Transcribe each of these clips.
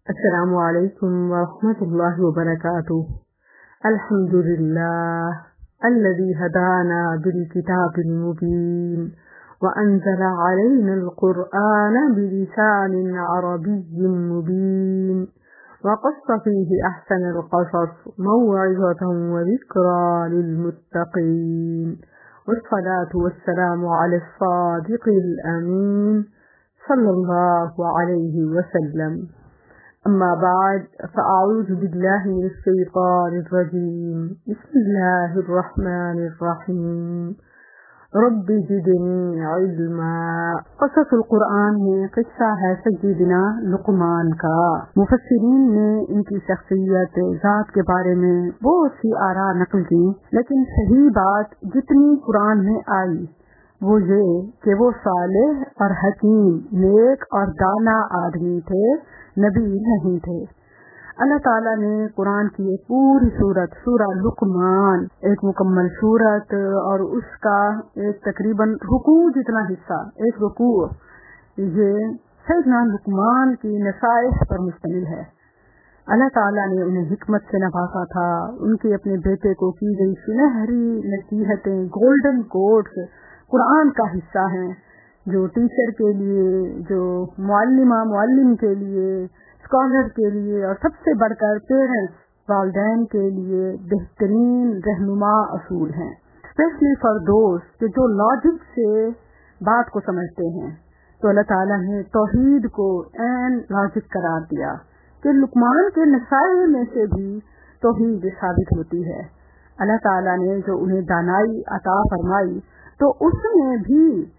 السلام علیکم ورحمۃ اللہ وبرکاتہ۔ الحمد للہ الذي هدانا بالكتاب المبين وأنزل علينا القرآن بلسان عربي مبين وقص فيه أحسن القصص موعظة وذكرى للمتقين والصلاة والسلام على الصادق الأمين صلى الله عليه وسلم۔ أما بعد فأعوذ بالله من الشيطان الرجيم، بسم الله الرحمن الرحيم، رب زدني علما۔ قصص القرآن میں قصہ ہے سیدنا لقمان کا۔ مفسرین نے ان کی شخصیت ذات کے بارے میں بہت سی آراء نقل کی، لیکن صحیح بات جتنی قرآن میں آئی وہ یہ کہ وہ صالح اور حکیم، نیک اور دانا آدمی تھے، نبی نہیں تھے۔ اللہ تعالیٰ نے قرآن کی ایک پوری سورت، سورہ لقمان، ایک مکمل سورت اور اس کا ایک تقریباً رکوع جتنا حصہ، ایک رکوع، یہ سیدنا لقمان کی نصائح پر مشتمل ہے۔ اللہ تعالیٰ نے انہیں حکمت سے نوازا تھا، ان کے اپنے بیٹے کو کی گئی سنہری نصیحتیں، گولڈن کوٹس قرآن کا حصہ ہیں، جو ٹیچر کے لیے، جو معلم کے لیے، اسکالر کے لیے اور سب سے بڑھ کر پیرنٹس، والدین کے لیے بہترین رہنما اصول ہیں، اسپیشلی فار دوز کہ جو لاجک سے بات کو سمجھتے ہیں۔ تو اللہ تعالیٰ نے توحید کو عین لاجک قرار دیا کہ لقمان کے نصائح میں سے بھی توحید ثابت ہوتی ہے۔ اللہ تعالیٰ نے جو انہیں دانائی عطا فرمائی تو اس میں بھی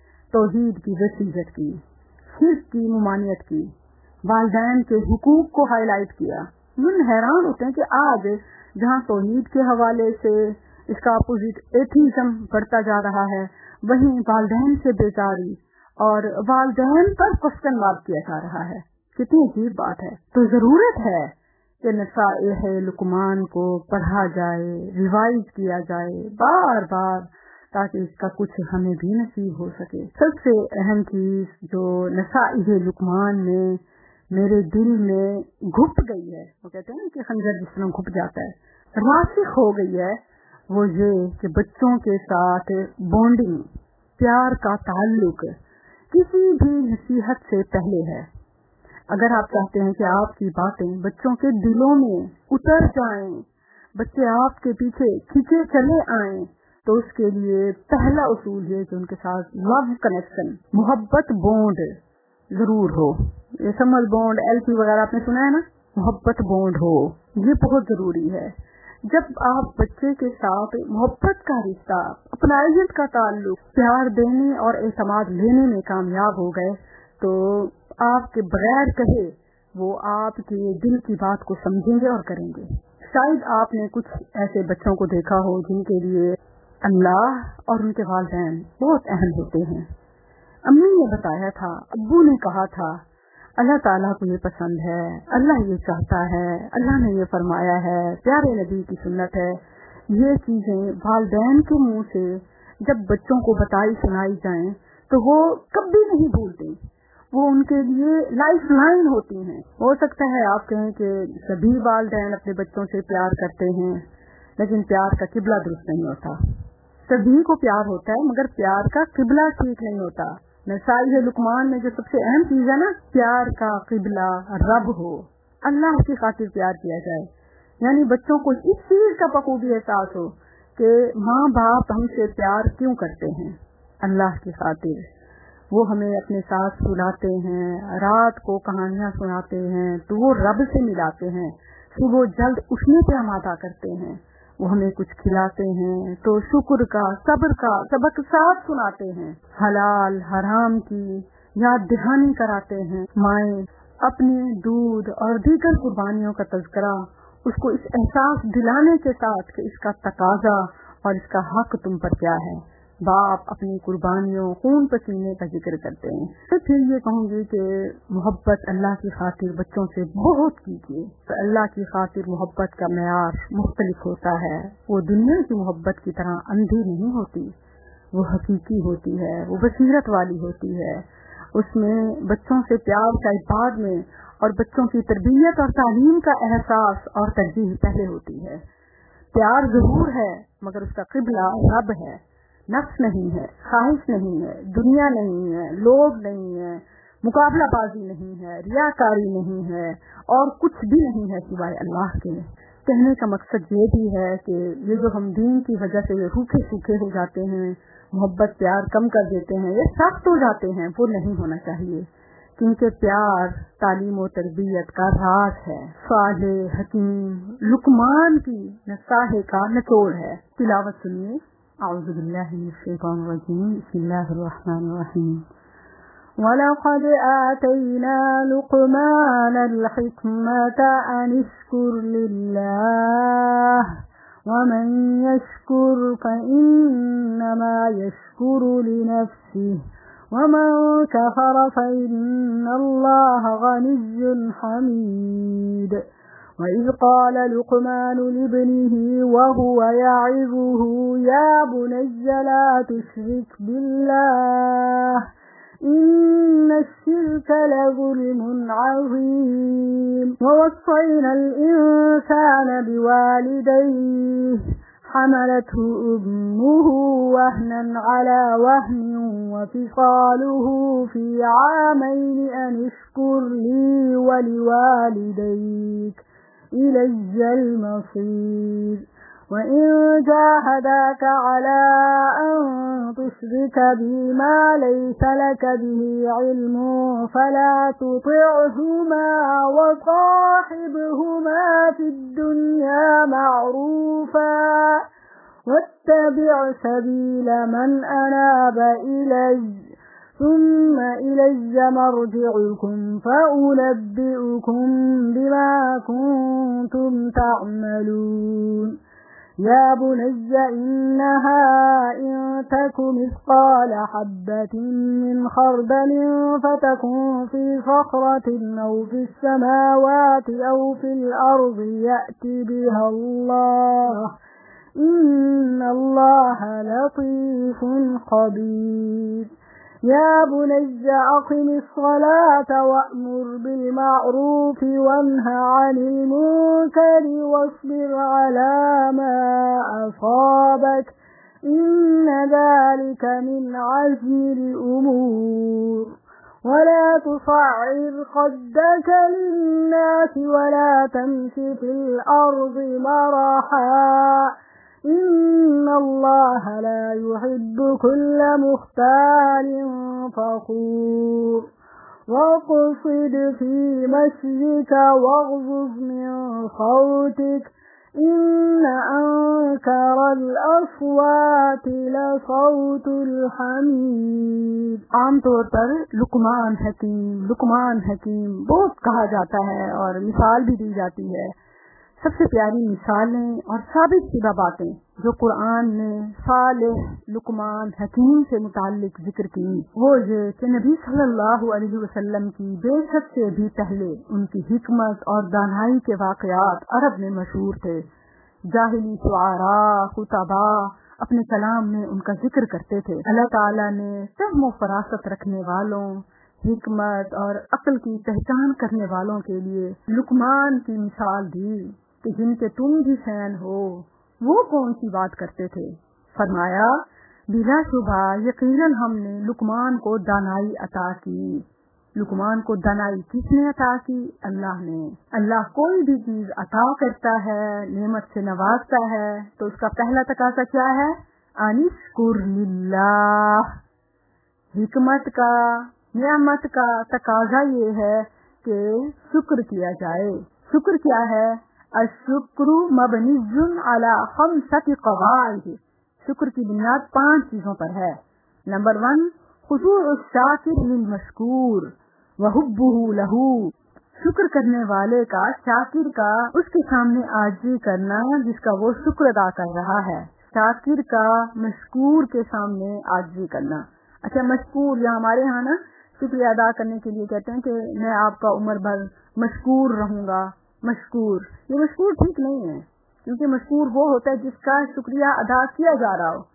توحید کی وسیعت کی، شرک کی ممانعت کی، والدین کے حقوق کو ہائی لائٹ کیا۔ من حیران ہوتے ہیں کہ آج جہاں توحید کے حوالے سے اس کا اپوزٹ ایتھیزم بڑھتا جا رہا ہے، وہیں والدین سے بیزاری اور والدین پر کوسچن مارک کیا جا رہا ہے۔ کتنی عجیب بات ہے۔ تو ضرورت ہے کہ نصائح لقمان کو پڑھا جائے، ریوائز کیا جائے بار بار، تاکہ اس کا کچھ ہمیں بھی نصیب ہو سکے۔ سب سے اہم چیز جو نصائح لقمان میں میرے دل میں گھپ گئی ہے، وہ کہتے ہیں کہ خنجر جس طرح گھپ جاتا ہے، راسخ ہو گئی ہے، وہ یہ کہ بچوں کے ساتھ بونڈنگ، پیار کا تعلق کسی بھی نصیحت سے پہلے ہے۔ اگر آپ چاہتے ہیں کہ آپ کی باتیں بچوں کے دلوں میں اتر جائیں، بچے آپ کے پیچھے کھینچے چلے آئیں، تو اس کے لیے پہلا اصول یہ کہ ان کے ساتھ لو کنیکشن، محبت بونڈ ضرور ہو۔ یہ سمل بونڈ، LP وغیرہ آپ نے سنا ہے نا، محبت بونڈ ہو، یہ بہت ضروری ہے۔ جب آپ بچے کے ساتھ محبت کا رشتہ، اپنائیت کا تعلق، پیار دینے اور اعتماد لینے میں کامیاب ہو گئے تو آپ کے بغیر کہے وہ آپ کے دل کی بات کو سمجھیں گے اور کریں گے۔ شاید آپ نے کچھ ایسے بچوں کو دیکھا ہو جن کے لیے اللہ اور ان کے والدین بہت اہم ہوتے ہیں۔ امی نے بتایا تھا، ابو نے کہا تھا، اللہ تعالیٰ کو یہ پسند ہے، اللہ یہ چاہتا ہے، اللہ نے یہ فرمایا ہے، پیارے نبی کی سنت ہے۔ یہ چیزیں والدین کے منہ سے جب بچوں کو بتائی سنائی جائیں تو وہ کبھی نہیں بھولتے، وہ ان کے لیے لائف لائن ہوتی ہیں۔ ہو سکتا ہے آپ کہیں کہ سبھی والدین اپنے بچوں سے پیار کرتے ہیں، لیکن پیار کا قبلہ درست نہیں ہوتا۔ سبھی کو پیار ہوتا ہے مگر پیار کا قبلہ ٹھیک نہیں ہوتا۔ نصائح لقمان میں جو سب سے اہم چیز ہے نا، پیار کا قبلہ رب ہو، اللہ کی خاطر پیار کیا جائے، یعنی بچوں کو اس چیز کا بخوبی احساس ہو کہ ماں باپ ہم سے پیار کیوں کرتے ہیں، اللہ کی خاطر۔ وہ ہمیں اپنے ساتھ سلاتے ہیں، رات کو کہانیاں سناتے ہیں تو وہ رب سے ملاتے ہیں، صبح جلد اٹھنے پہ آمادہ کرتے ہیں، وہ ہمیں کچھ کھلاتے ہیں تو شکر کا، صبر کا سبق ساتھ سناتے ہیں، حلال حرام کی یاد دہانی کراتے ہیں۔ مائیں اپنے دودھ اور دیگر قربانیوں کا تذکرہ اس کو اس احساس دلانے کے ساتھ کہ اس کا تقاضا اور اس کا حق تم پر کیا ہے۔ باپ اپنی قربانیوں، خون پسینے کا ذکر کرتے ہیں۔ تو پھر یہ کہوں گی کہ محبت اللہ کی خاطر بچوں سے بہت کیجیے۔ اللہ کی خاطر محبت کا معیار مختلف ہوتا ہے، وہ دنیا کی محبت کی طرح اندھی نہیں ہوتی، وہ حقیقی ہوتی ہے، وہ بصیرت والی ہوتی ہے، اس میں بچوں سے پیار کا بعد میں اور بچوں کی تربیت اور تعلیم کا احساس اور ترجیح پہلے ہوتی ہے. پیار ضرور ہے مگر اس کا قبلہ رب ہے، نفس نہیں ہے، خواہش نہیں ہے، دنیا نہیں ہے، لوگ نہیں ہے، مقابلہ بازی نہیں ہے، ریاکاری نہیں ہے اور کچھ بھی نہیں ہے سوائے اللہ کے. کہنے کا مقصد یہ بھی ہے کہ یہ جو ہم دین کی وجہ سے روکھے سوکھے ہو جاتے ہیں، محبت پیار کم کر دیتے ہیں، یہ سخت ہو جاتے ہیں، وہ نہیں ہونا چاہیے، کیونکہ پیار تعلیم و تربیت کا راز ہے. صالح حکیم لقمان کی نصاحے کا نچوڑ ہے. تلاوت سنیے. اعوذ باللہ من الشیطان الرجیم. بسم اللہ الرحمن الرحیم. وَلَقَدْ آتَيْنَا لُقْمَانَ الْحِكْمَةَ أَنِ اشْكُرْ لِلَّهِ وَمَنْ يَشْكُرْ فَإِنَّمَا يَشْكُرُ لِنَفْسِهِ وَمَنْ كَفَرَ فَإِنَّ اللَّهَ غَنِيٌّ حَمِيدٌ. وَإِذْ قَالَ لُقْمَانُ لِابْنِهِ وَهُوَ يَعِظُهُ يَا بُنَيَّ لَا تُشْرِكْ بِاللَّهِ إِنَّ الشِّرْكَ لَظُلْمٌ عَظِيمٌ. وَوَصَّيْنَا الْإِنسَانَ بِوَالِدَيْهِ حَمَلَتْهُ أُمُّهُ وَهْنًا عَلَى وَهْنٍ وَفِصَالُهُ فِي عَامَيْنِ أَنِ اشْكُرْ لِي وَلِوَالِدَيْكَ إِلَيَّ الْمَصِيرُ. وَإِن جَاهَدَاكَ عَلَى أَن تُشْرِكَ بِي مَا لَيْسَ لَكَ بِهِ عِلْمٌ فَلَا تُطِعْهُمَا وَصَاحِبْهُمَا فِي الدُّنْيَا مَعْرُوفًا وَاتَّبِعْ سَبِيلَ مَنْ أَنَابَ إِلَيَّ ثُمَّ إِلَيَّ مَرْجِعُكُمْ فَأُنَبِّئُكُم بِمَا كُنتُمْ تَعْمَلُونَ. يَا بُنَيَّ إِنَّهَا إِن تَكُ مِثْقَالَ حَبَّةٍ مِّنْ خَرْدَلٍ فَتَكُن فِي صَخْرَةٍ أَوْ فِي السَّمَاوَاتِ أَوْ فِي الْأَرْضِ يَأْتِ بِهَا اللَّهُ إِنَّ اللَّهَ لَطِيفٌ خَبِيرٌ. يَا بُنَيَّ أَقِمِ الصَّلَاةَ وَأْمُرْ بِالْمَعْرُوفِ وَانْهَ عَنِ الْمُنكَرِ وَاصْبِرْ عَلَى مَا أَصَابَكَ إِنَّ ذَلِكَ مِنْ عَزْمِ الْأُمُورِ. وَلَا تُصَعِّرْ خَدَّكَ لِلنَّاسِ وَلَا تَمْشِ فِي الْأَرْضِ مَرَحًا إِنَّ اللَّهَ لَا يُحِبُّ كُلَّ مُخْتَالٍ فَخُورٍ. وَاقْصِدْ فِي مَشْيِكَ وَاغْضُضْ مِنْ صَوْتِكَ إِنَّ أَنكَرَ الْأَصْوَاتِ لَصَوْتُ الْحَمِيرِ. عام طور پر لقمان حکیم بہت کہا جاتا ہے اور مثال بھی دی جاتی ہے. سب سے پیاری مثالیں اور ثابت شدہ باتیں جو قرآن نے صالح لقمان حکیم سے متعلق ذکر کی وہ یہ کہ نبی صلی اللہ علیہ وسلم کی بعثت سے بھی پہلے ان کی حکمت اور دانائی کے واقعات عرب میں مشہور تھے. جاہلی شعراء خطباء اپنے کلام میں ان کا ذکر کرتے تھے. اللہ تعالیٰ نے فہم و فراست رکھنے والوں، حکمت اور عقل کی پہچان کرنے والوں کے لیے لقمان کی مثال دی کہ جن کے تم بھی فین ہو وہ کون سی بات کرتے تھے. فرمایا بلا شبہ یقیناً ہم نے لقمان کو دانائی عطا کی. لقمان کو دانائی کس نے عطا کی؟ اللہ نے. اللہ کوئی بھی چیز عطا کرتا ہے، نعمت سے نوازتا ہے تو اس کا پہلا تقاضا کیا ہے؟ انشکر للہ. حکمت کا، نعمت کا تقاضا یہ ہے کہ شکر کیا جائے. شکر کیا ہے؟ الشکر مبنی علی خمسۃ قواعد. شکر کی بنیاد 5 چیزوں پر ہے. نمبر 1 خضوع الشاکر للمشکور وحبہ لہ. شکر کرنے والے کا، شاکر کا اس کے سامنے عاجزی کرنا جس کا وہ شکر ادا کر رہا ہے. شاکر کا مشکور کے سامنے عاجزی کرنا. اچھا مشکور یا ہمارے ہاں نا شکریہ ادا کرنے کے لیے کہتے ہیں کہ میں آپ کا عمر بھر مشکور رہوں گا. مشکور، یہ مشکور ٹھیک نہیں ہے، کیونکہ مشکور وہ ہوتا ہے جس کا شکریہ ادا کیا جا رہا ہو.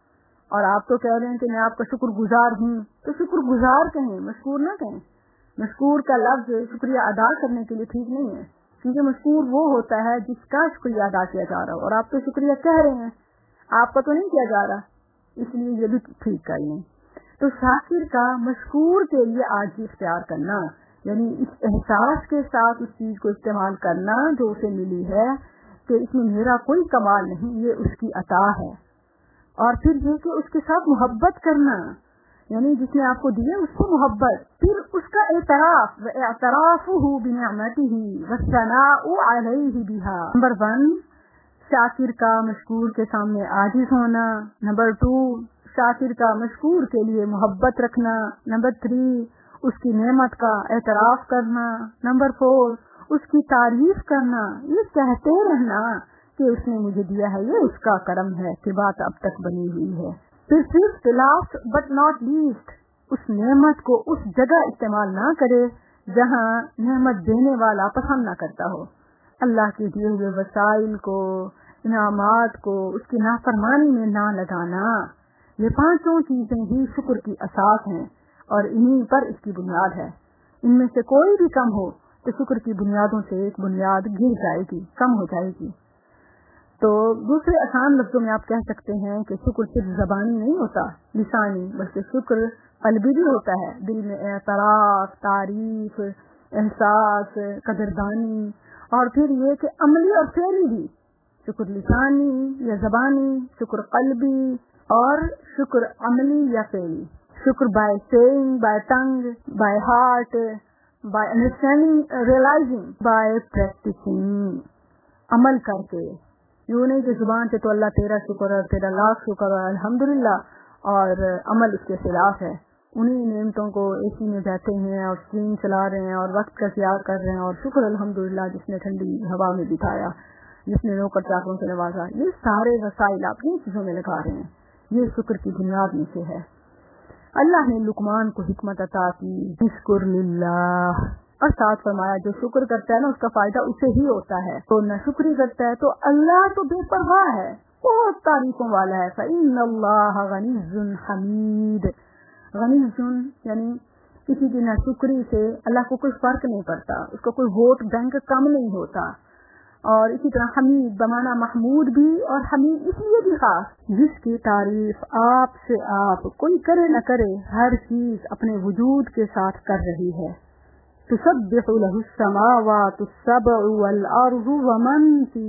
اور آپ تو کہہ رہے ہیں کہ میں آپ کا شکر گزار ہوں، تو شکر گزار کہیں، مشکور نہ کہیں. مشکور کا لفظ شکریہ ادا کرنے کے لیے ٹھیک نہیں ہے، کیونکہ مشکور وہ ہوتا ہے جس کا شکریہ ادا کیا جا رہا ہو، اور آپ تو شکریہ کہہ رہے ہیں، آپ کا تو نہیں کیا جا رہا، اس لیے یہ بھی ٹھیک کا ہی نہیں. تو شاکر کا مشکور کے لیے عاجزی اختیار کرنا، یعنی اس احساس کے ساتھ اس چیز کو استعمال کرنا جو اسے ملی ہے کہ اس میں میرا کوئی کمال نہیں، یہ اس کی عطا ہے. اور پھر یہ کہ اس کے ساتھ محبت کرنا، یعنی جس نے آپ کو دیا اس کو محبت، پھر اس کا اعتراف، اعترافہ بنعمتہ والثناء علیہ بہا. نمبر 1 شاکر کا مشکور کے سامنے عاجز ہونا. نمبر 2 شاکر کا مشکور کے لیے محبت رکھنا. نمبر 3 اس کی نعمت کا اعتراف کرنا. نمبر 4 اس کی تعریف کرنا، یہ کہتے رہنا کہ اس نے مجھے دیا ہے، یہ اس کا کرم ہے کہ بات اب تک بنی ہوئی ہے. پھر صرف لاسٹ بٹ ناٹ لیسٹ اس نعمت کو اس جگہ استعمال نہ کرے جہاں نعمت دینے والا پسند نہ کرتا ہو. اللہ کے دیے ہوئے وسائل کو، انعامات کو اس کی نافرمانی میں نہ لگانا، یہ 5 چیزیں ہی شکر کی اساس ہیں اور انہی پر اس کی بنیاد ہے. ان میں سے کوئی بھی کم ہو تو شکر کی بنیادوں سے ایک بنیاد گر جائے گی، کم ہو جائے گی. تو دوسرے آسان لفظوں میں آپ کہہ سکتے ہیں کہ شکر صرف زبانی نہیں ہوتا، لسانی، بلکہ شکر قلبی بھی ہوتا ہے. دل میں اعتراف، تعریف، احساس، قدردانی، اور پھر یہ کہ عملی اور فعلی بھی. شکر لسانی یا زبانی، شکر قلبی، اور شکر عملی یا فعلی. شکر by seeing, by tongue, by heart, by understanding, realising, by practising. عمل کر کے، یوں نہیں کہ زبان سے تو اللہ تیرا شکر اور تیرا لاکھ شکر اور الحمدللہ، اور عمل اس کے خلاف ہے. انہی نعمتوں کو اے سی میں بیٹھے ہیں اور اسکرین چلا رہے ہیں اور وقت کا ضیاع کر رہے ہیں، اور شکر الحمدللہ جس نے ٹھنڈی ہوا میں بٹھایا، جس نے نوکر چاکروں سے نوازا. یہ سارے وسائل آپ ان چیزوں میں لگا رہے ہیں. یہ شکر کی بنیاد میں سے ہے. اللہ نے لقمان کو حکمت عطا کی، اشکر للہ، اور ساتھ فرمایا جو شکر کرتا ہے نا اس کا فائدہ اسے ہی ہوتا ہے، تو نہ شکری کرتا ہے تو اللہ تو بے پرواہ ہے، بہت تعریفوں والا ہے. فإن اللہ غنی حمید. غنی یعنی کسی کی نہ شکری سے اللہ کو کوئی فرق نہیں پڑتا، اس کا کوئی ووٹ بینک کم نہیں ہوتا. اور اسی طرح حمید بمانا محمود بھی، اور حمید اس لیے بھی خاص جس کی تعریف آپ سے آپ کوئی کرے نہ کرے ہر چیز اپنے وجود کے ساتھ کر رہی ہے. تسبح له السماوات السبع والارض ومن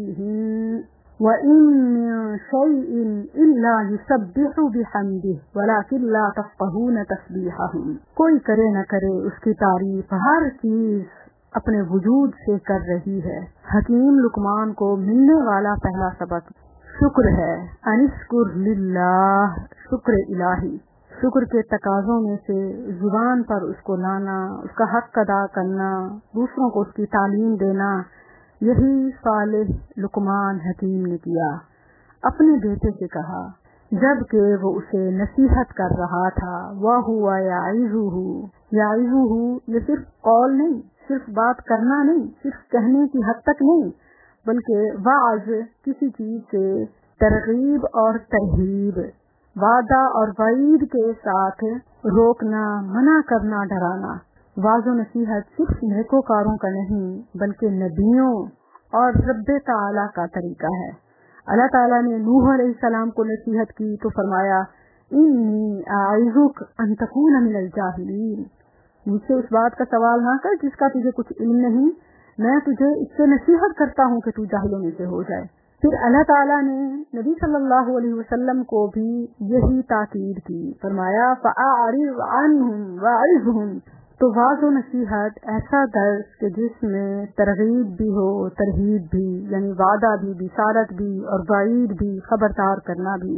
فيهن وَإِن مِّن شَيْءٍ إِلَّا يُسَبِّحُ بِحَمْدِهِ وَلَٰكِن لَّا تَفْقَهُونَ تَسْبِيحَهُمْ. کوئی کرے نہ کرے اس کی تعریف ہر چیز اپنے وجود سے کر رہی ہے. حکیم لقمان کو ملنے والا پہلا سبق شکر ہے. انشکر للہ، شکر الہی. شکر کے تقاضوں میں سے زبان پر اس کو لانا، اس کا حق ادا کرنا، دوسروں کو اس کی تعلیم دینا، یہی صالح لقمان حکیم نے کیا. اپنے بیٹے سے کہا جبکہ وہ اسے نصیحت کر رہا تھا، وَهُوَ يَعِظُهُ. يَعِظُهُ یہ صرف قول نہیں، صرف بات کرنا نہیں، صرف کہنے کی حد تک نہیں، بلکہ وعظ کسی چیز سے ترغیب اور ترہیب، وعدہ اور وعید کے ساتھ روکنا، منع کرنا، ڈرانا. واض و نصیحت صرف نیکوکاروں کا نہیں بلکہ نبیوں اور رب تعالی کا طریقہ ہے. اللہ تعالیٰ نے نوح علیہ السلام کو نصیحت کی تو فرمایا انی اعظک ان تکون من الجاہلین. مجھ سے اس بات کا سوال نہ کر جس کا تجھے کچھ علم نہیں، میں تجھے اس سے نصیحت کرتا ہوں کہ تو جاہلوں میں سے ہو جائے. پھر اللہ تعالیٰ نے نبی صلی اللہ علیہ وسلم کو بھی یہی تاکید کی، فرمایا فَأَعْرِضْ عَنْهُمْ وَعِظْهُمْ. تو واض و نصیحت ایسا درس کہ جس میں ترغیب بھی ہو، ترہیب بھی، یعنی وعدہ بھی، بشارت بھی، اور وعید بھی، خبردار کرنا بھی،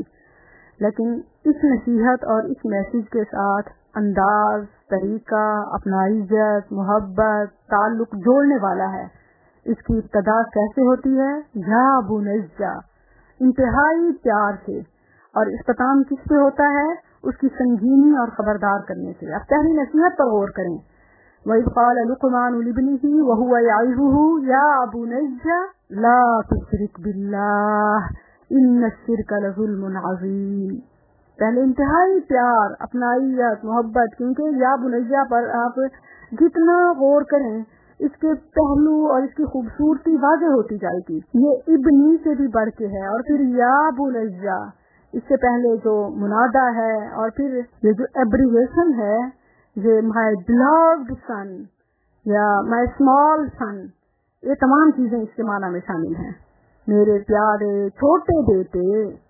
لیکن اس نصیحت اور اس میسج کے ساتھ انداز، طریقہ، اپنا عزت، محبت، تعلق جوڑنے والا ہے. اس کی ابتدا کیسے ہوتی ہے؟ یا بنیجا، انتہائی پیار سے، اور اختتام کس سے ہوتا ہے؟ اس کی سنگینی اور خبردار کرنے سے. اب پہلی نصیحت پر غور کریں. وَإِذْ قَالَ لُقْمَانُ لِابْنِهِ وَهُوَ يَعِظُهُ يَا بُنَيَّ لَا تُشْرِكْ بِاللَّهِ إِنَّ الشِّرْكَ لَظُلْمٌ عَظِيمٌ. پہلے انتہائی پیار، اپنائیت، محبت، کیونکہ یا بنیا پر آپ جتنا غور کریں اس کے پہلو اور اس کی خوبصورتی واضح ہوتی جائے گی. یہ ابنی سے بھی بڑھ کے ہے، اور پھر یا بنیا، اس سے پہلے جو منادا ہے، اور پھر یہ جو ایبریویشن ہے، یہ مائی بلوڈ سن یا مائی اسمال سن، یہ تمام چیزیں اس کے معنی میں شامل ہیں. میرے پیارے چھوٹے بیٹے،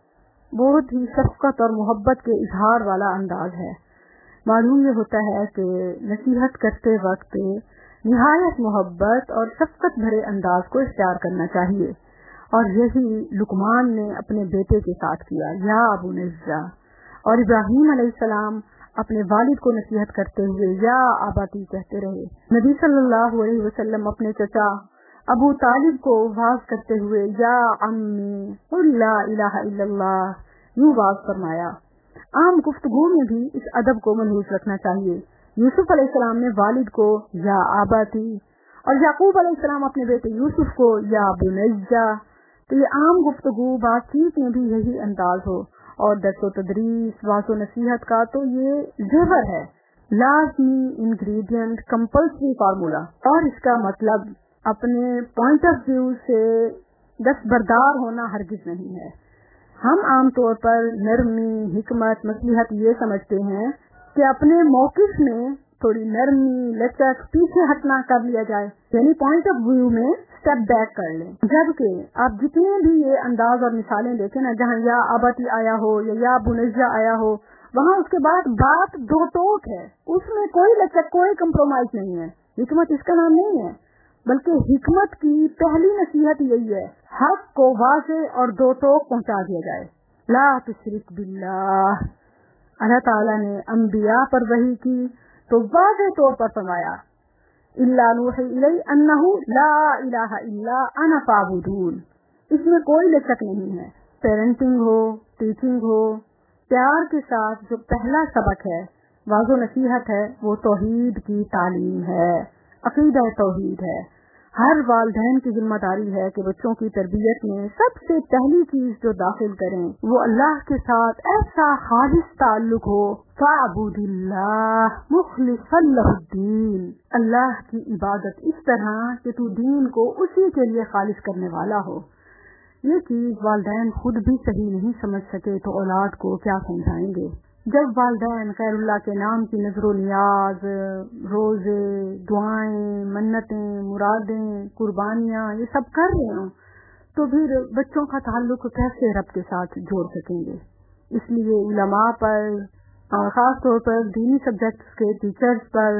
بہت ہی شفقت اور محبت کے اظہار والا انداز ہے. معلوم یہ ہوتا ہے کہ نصیحت کرتے وقت نہایت محبت اور شفقت بھرے انداز کو اختیار کرنا چاہیے، اور یہی لقمان نے اپنے بیٹے کے ساتھ کیا، یا بنیا. اور ابراہیم علیہ السلام اپنے والد کو نصیحت کرتے ہوئے یا آباتی کہتے رہے. نبی صلی اللہ علیہ وسلم اپنے چچا ابو طالب کو واز کرتے ہوئے یا امی قل لا الہ الا اللہ یوں واز فرمایا. عام گفتگو میں بھی اس ادب کو ملحوظ رکھنا چاہیے. یوسف علیہ السلام نے والد کو یا آباتی، اور یعقوب علیہ السلام اپنے بیٹے یوسف کو یا بنیا. تو یہ عام گفتگو بات چیت میں بھی یہی انداز ہو، اور درس و تدریس، واض و نصیحت کا تو یہ زیور ہے، لازمی انگریڈینٹ، کمپلسری فارمولا. اور اس کا مطلب اپنے پوائنٹ آف ویو سے دستبردار ہونا ہرگز نہیں ہے. ہم عام طور پر نرمی، حکمت، مصلحت یہ سمجھتے ہیں کہ اپنے موقف میں تھوڑی نرمی، لچک، پیچھے ہٹنا کر لیا جائے، یعنی پوائنٹ آف ویو میں اسٹیپ بیک کر لیں. جبکہ آپ جتنے بھی یہ انداز اور مثالیں دیکھیں نا، جہاں یا آباتی آیا ہو یا بنیا آیا ہو، وہاں اس کے بعد بات دو ٹوک ہے، اس میں کوئی لچک، کوئی کمپرومائز نہیں ہے. حکمت اس کا نام نہیں ہے، بلکہ حکمت کی پہلی نصیحت یہی ہے، حق کو واضح اور دو ٹوک پہنچا دیا جائے. لا تشرک باللہ. اللہ تعالیٰ نے انبیاء پر وحی کی تو واضح طور پر فرمایا الا نوحی الی انہ لا الہ الا انا فاعبدون. اس میں کوئی لچک نہیں ہے. پیرنٹنگ ہو، ٹیچنگ ہو، پیار کے ساتھ جو پہلا سبق ہے، واضح و نصیحت ہے، وہ توحید کی تعلیم ہے، عقیدہ توحید ہے. ہر والدین کی ذمہ داری ہے کہ بچوں کی تربیت میں سب سے پہلی چیز جو داخل کریں وہ اللہ کے ساتھ ایسا خالص تعلق ہو، فاعبد اللہ مخلصا لہ الدین. اللہ کی عبادت اس طرح کہ تو دین کو اسی کے لیے خالص کرنے والا ہو. یہ چیز والدین خود بھی صحیح نہیں سمجھ سکے تو اولاد کو کیا سمجھائیں گے. جب والدین غیر اللہ کے نام کی نظر و نیاز، روزے، دعائیں، منتیں، مرادیں، قربانیاں یہ سب کر رہے ہوں تو پھر بچوں کا تعلق کیسے رب کے ساتھ جوڑ سکیں گے. اس لیے علماء پر، خاص طور پر دینی سبجیکٹس کے ٹیچرز پر،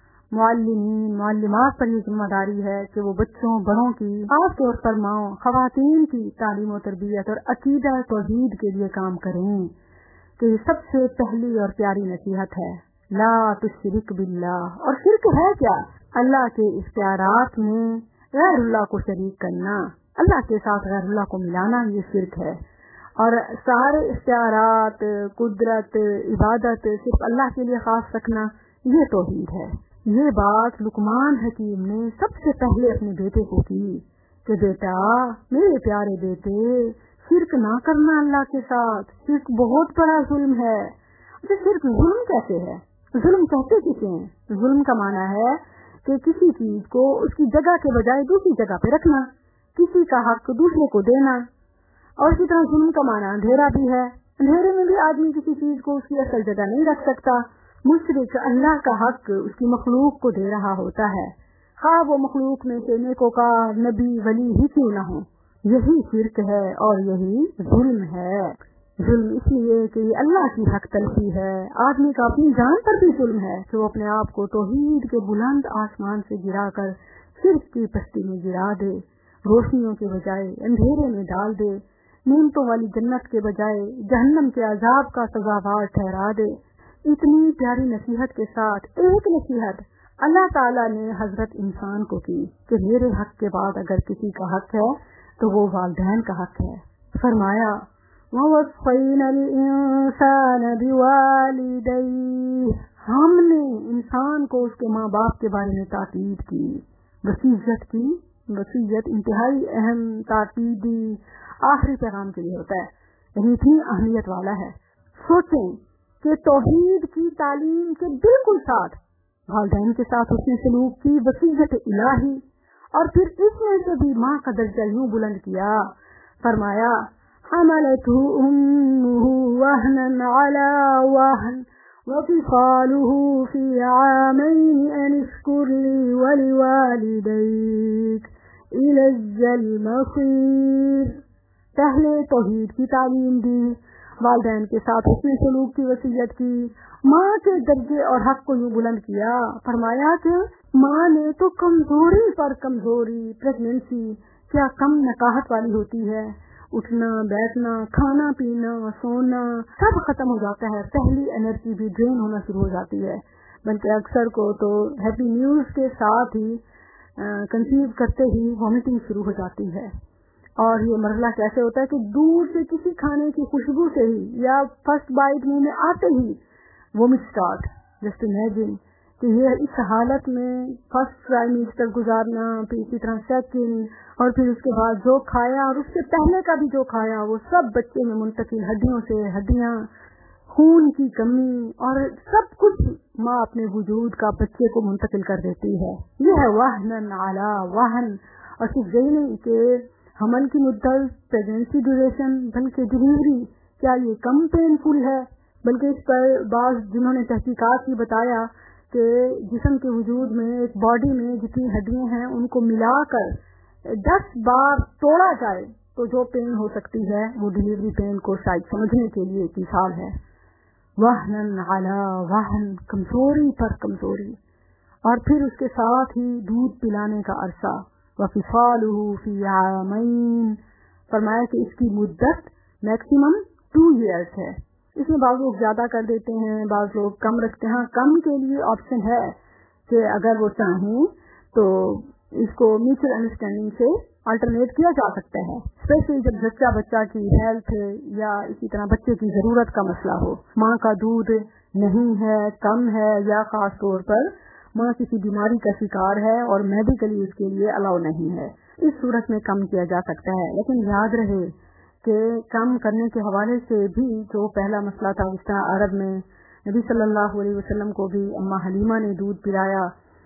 معلمین، معلمات پر یہ ذمہ داری ہے کہ وہ بچوں، بڑوں کی، خاص طور پر ماؤں، خواتین کی تعلیم و تربیت اور عقیدہ توحید کے لیے کام کریں. کہ سب سے پہلی اور پیاری نصیحت ہے لا تشرک باللہ. اور شرک ہے کیا؟ اللہ کے اختیارات میں غیر اللہ کو شریک کرنا، اللہ کے ساتھ غیر اللہ کو ملانا، یہ شرک ہے. اور سارے اختیارات، قدرت، عبادت صرف اللہ کے لیے خاص رکھنا، یہ توحید ہے. یہ بات لقمان حکیم نے سب سے پہلے اپنے بیٹے کو کی کہ بیٹا، میرے پیارے بیٹے، شرک نہ کرنا اللہ کے ساتھ. شرک بہت بڑا ظلم ہے. شرک ظلم کیسے ہے؟ ظلم کہتے کسے ہیں؟ ظلم کا معنی ہے کہ کسی چیز کو اس کی جگہ کے بجائے دوسری جگہ پہ رکھنا، کسی کا حق دوسرے کو دینا. اور اسی طرح ظلم کا معنی اندھیرا بھی ہے. اندھیرے میں بھی آدمی کسی چیز کو اس کی اصل جگہ نہیں رکھ سکتا. مشرک اللہ کا حق اس کی مخلوق کو دے رہا ہوتا ہے، خواہ وہ مخلوق میں سے نیکوکار، نبی، ولی ہی کیوں نہ ہو. یہی شرک ہے اور یہی ظلم ہے. ظلم اس لیے کہ یہ اللہ کی حق تلفی ہے. آدمی کا اپنی جان پر بھی ظلم ہے کہ وہ اپنے آپ کو توحید کے بلند آسمان سے گرا کر شرک کی پستی میں گرا دے، روشنیوں کے بجائے اندھیرے میں ڈال دے، نعمتوں والی جنت کے بجائے جہنم کے عذاب کا سزاوار ٹھہرا دے. اتنی پیاری نصیحت کے ساتھ ایک نصیحت اللہ تعالیٰ نے حضرت انسان کو کی کہ میرے حق کے بعد اگر کسی کا حق ہے تو وہ والدین کا حق ہے. فرمایا وَوَصَّيْنَا الْإِنسَانَ بِوَالِدَيْهِ. ہم نے انسان کو اس کے ماں باپ کے بارے میں تاکید کی، وصیت کی. وصیت انتہائی اہم، تاکیدی، آخری پیغام کے لیے ہوتا ہے، یعنی اتنی اہمیت والا ہے. सोचें कि तौहीद की तालीम के बिल्कुल साथ वालिदैन के साथ उसने सलूक की वसीयत इलाही, और फिर इसमें से भी माँ का दर्जा यूं बुलंद किया, फरमाया हमलतहु उम्मुहु वहनन अला वहन वफिसालुहु फी आमैन अन इश्कुर ली वलिवालिदैक इलैयल मसीर। पहले तौहीद की तालीम दी, वालिदैन के साथ उसने सलूक की वसीयत की, माँ के दर्जे और हक को यूं बुलंद किया, फरमाया कि माँ ने तो कमजोरी पर कमजोरी, प्रेगनेंसी क्या कम नकाहत वाली होती है, उठना बैठना खाना पीना सोना सब खत्म हो जाता है, पहली एनर्जी भी ड्रेन होना शुरू हो जाती है। बल्कि अक्सर को तो हैप्पी न्यूज के साथ ही कंसीव करते ही वॉमिटिंग शुरू हो जाती है। और ये मरहला कैसे होता है कि दूर से किसी खाने की खुशबू से ही या फर्स्ट बाइट मुंह में आते ही वोमिट स्टार्ट। जस्ट इमेजिन कि ये इस हालत में फर्स्ट ट्राइमेस्टर गुजारना, फिर इसी तरह सेकंड, और फिर उसके बाद जो खाया और उससे पहले का भी जो खाया वो सब बच्चे में मुंतकिल, हड्डियों से हड्डियां, खून की कमी और सब कुछ माँ अपने वजूद का बच्चे को मुंतकिल कर देती है। ये है वहनन अला वहन। और सिर्फ यही नहीं कि हमल की मुद्दत, प्रेगनेंसी ड्यूरेशन, बल्कि डिलीवरी क्या ये कम पेनफुल है, बल्कि इस पर बाज़ जिन्होंने तहकीकात की बताया कि जिस्म के वजूद में एक बॉडी में जितनी हड्डियां हैं उनको मिलाकर 10 बार तोड़ा जाए तो जो पेन हो सकती है वो डिलीवरी पेन को शायद समझने के लिए एक मिसाल है। वहनन अला वहन, कमजोरी पर कमजोरी, और फिर उसके साथ ही दूध पिलाने का अरसा, वफिसालुहु फी आमैन, फरमाया कि इसकी मुद्दत मैक्सिमम 2 इयर्स है। इसमें बाज़ लोग ज्यादा कर देते हैं, बाज़ लोग कम रखते हैं। कम के लिए ऑप्शन है कि अगर वो चाहें तो इसको म्यूचुअल अंडरस्टैंडिंग से अल्टरनेट किया जा सकता है, स्पेशली जब बच्चा की हेल्थ या इसी तरह बच्चे की जरूरत का मसला हो, माँ का दूध नहीं है, कम है, या खास तौर पर माँ किसी बीमारी का शिकार है और मेडिकली उसके लिए अलाउ नहीं है, इस सूरत में कम किया जा सकता है। लेकिन याद रहे कि कम करने के हवाले से भी जो पहला मसला था, उस तरह अरब में नबी सल्लल्लाहु अलैहि वसल्लम को भी अम्मा हलीमा ने दूध पिलाया।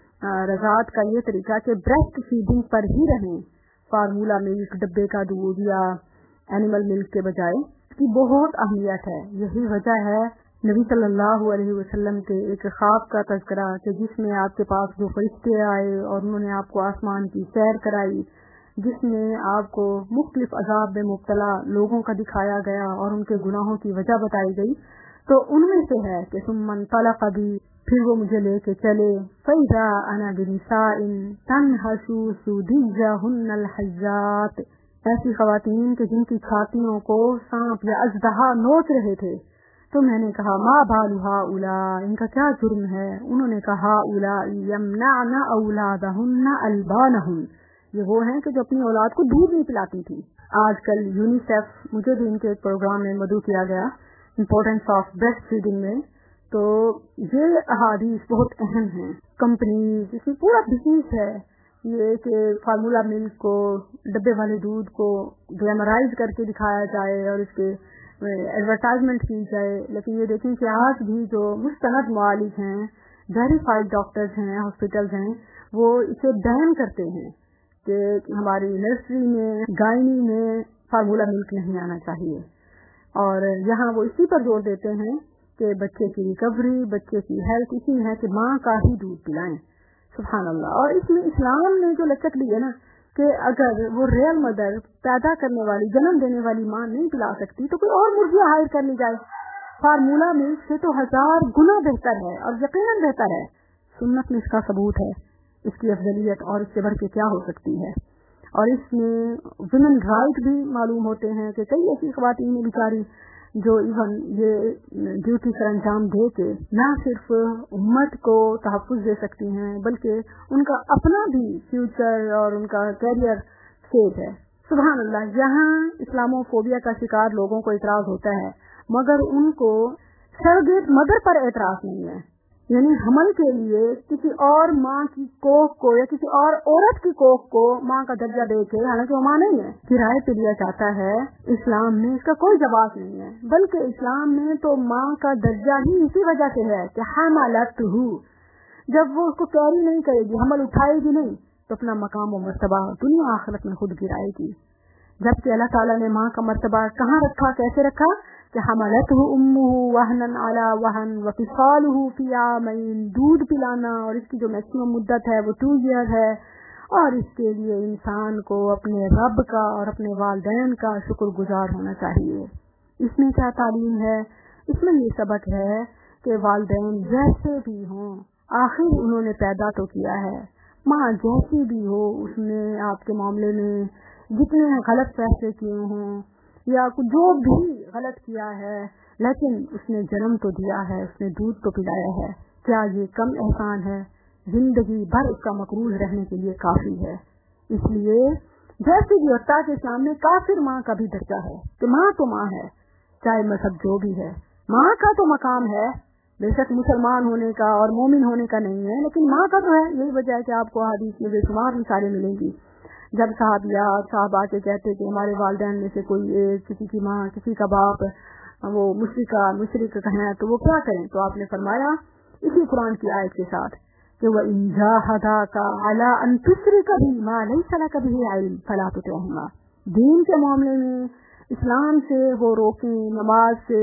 रज़ात का ये तरीका कि ब्रेस्ट फीडिंग पर ही रहें, फार्मूला मिल्क, डब्बे का दूध या एनिमल मिल्क के बजाय, इसकी बहुत अहमियत है। यही वजह है नबी सल्लल्लाहु अलैहि वसल्लम के एक ख्वाब का तज़किरा कि जिसमें आपके पास जो फरिश्ते आए और उन्होंने आपको आसमान की सैर कराई, जिसमें आपको मुख्तलिफ अज़ाब में मुब्तला लोगों का दिखाया गया और उनके गुनाहों की वजह बताई गई, तो उनमें से है कि सुम्मन तलक़ बी, फिर वो मुझे लेके चले, फ़इज़ा अना बिनिसाइन तनहशु सुदिय्यहुन्नल हय्यात, ऐसी ख़वातीन के जिनकी छातियों को सांप या अज़दहा नोच रहे थे। तो मैंने कहा मा बालुहा उला, इनका क्या जुर्म है? उन्होंने कहा उला यमनाना औलादहुन्ना अलबानहुन, ये वो हैं कि जो अपनी औलाद को दूध नहीं पिलाती थी। आजकल यूनिसेफ, मुझे भी इनके एक प्रोग्राम में मदऊ किया गया इम्पोर्टेंस ऑफ ब्रेस्ट फीडिंग में, तो ये अहादीस बहुत अहम है। कंपनी जिसमें पूरा बिजनेस है ये कि फार्मूला मिल्क को, डब्बे वाले दूध को ग्लैमराइज करके दिखाया जाए और इसके एडवर्टाइजमेंट की जाए। लेकिन ये देखें कि आज भी जो मुस्तनद मालिक हैं, वेरीफाइड डॉक्टर्स हैं, हॉस्पिटल्स हैं, वो इसे बैन करते हैं कि हमारी नर्सरी में, गायनी में फार्मूला मिल्क नहीं आना चाहिए। और यहाँ वो इसी पर जोर देते हैं कि बच्चे की रिकवरी, बच्चे की हेल्थ इसी में है कि माँ का ही दूध पिलाएं। सुभान अल्लाह। और इसमें इस्लाम ने जो लचक दी है ना कि अगर वो रियल मदर, पैदा करने वाली, जन्म देने वाली माँ नहीं पिला सकती तो कोई और मुर्गियाँ हायर कर ली जाए। फार्मूला मिल्क से तो 1000 गुना बेहतर है और यकीनन बेहतर है। सुन्नत में इसका सबूत है, इसकी अफजलियत और इससे बढ़ के क्या हो सकती है। और इसमें वुमेन राइट भी मालूम होते हैं कि कई ऐसी ख़वातीन बेचारी जो इवन ये ड्यूटी सर अंजाम दे के न सिर्फ उम्मत को तहफ़्फ़ुज़ दे सकती हैं बल्कि उनका अपना भी फ्यूचर और उनका कैरियर सेफ है। सुभान अल्लाह। यहाँ इस्लामोफोबिया का शिकार लोगों को इतराज़ होता है मगर उनको सरगेट मदर पर एतराज़ नहीं है یعنی حمل کے لیے کسی اور ماں کی کوکھ کو یا کسی اور عورت کی کوکھ کو ماں کا درجہ دے کے، حالانکہ وہ ماں نہیں ہے، کرائے پہ دیا جاتا ہے، اسلام میں اس کا کوئی جواز نہیں ہے، بلکہ اسلام میں تو ماں کا درجہ ہی اسی وجہ سے ہے کہ حملتہ، جب وہ اس کو کیری نہیں کرے گی، حمل اٹھائے گی نہیں، تو اپنا مقام و مرتبہ دنیا آخرت میں خود گرائے گی. جبکہ اللہ تعالیٰ نے ماں کا مرتبہ کہاں رکھا، کیسے رکھا کہ حملتہ امہ وہنا علی وہن وفصالہ فی عامین، دودھ پلانا اور اس کی جو میکسیمم مدت ہے وہ 2 ایئر ہے، اور اس کے لیے انسان کو اپنے رب کا اور اپنے والدین کا شکر گزار ہونا چاہیے. اس میں کیا تعلیم ہے؟ اس میں یہ سبق ہے کہ والدین جیسے بھی ہوں آخر انہوں نے پیدا تو کیا ہے، ماں جیسی بھی ہو اس نے آپ کے معاملے میں جتنے غلط فیصلے کیے ہوں یا جو بھی غلط کیا ہے، لیکن اس نے جنم تو دیا ہے، اس نے دودھ تو پلایا ہے. کیا یہ کم احسان ہے؟ زندگی بھر اس کا مقروض رہنے کے لیے کافی ہے. اس لیے جیسے بھی ہوتا کہ اسلام میں کافر ماں کا بھی درجہ ہے کہ ماں تو ماں ہے، چاہے مذہب جو بھی ہے، ماں کا تو مقام ہے، بے شک مسلمان ہونے کا اور مومن ہونے کا نہیں ہے، لیکن ماں کا تو ہے. یہی وجہ ہے کہ آپ کو حدیث میں بے شمار مثالیں ملیں گی جب صحابہ کے کہتے کہ ہمارے والدین میں سے کوئی ایک، کسی کی ماں کسی کا باپ وہ مشرک ہیں تو وہ کیا کریں، تو آپ نے فرمایا اسی قرآن کی آیت کے ساتھ کہ وَإِن جَاهَدَاكَ عَلَىٰ أَن تُشْرِكَ بِي مَا لَيْسَ لَكَ بِهِ عِلْمٌ فَلَا تُطِعْهُمَا. دین کے معاملے میں اسلام سے وہ روکیں، نماز سے،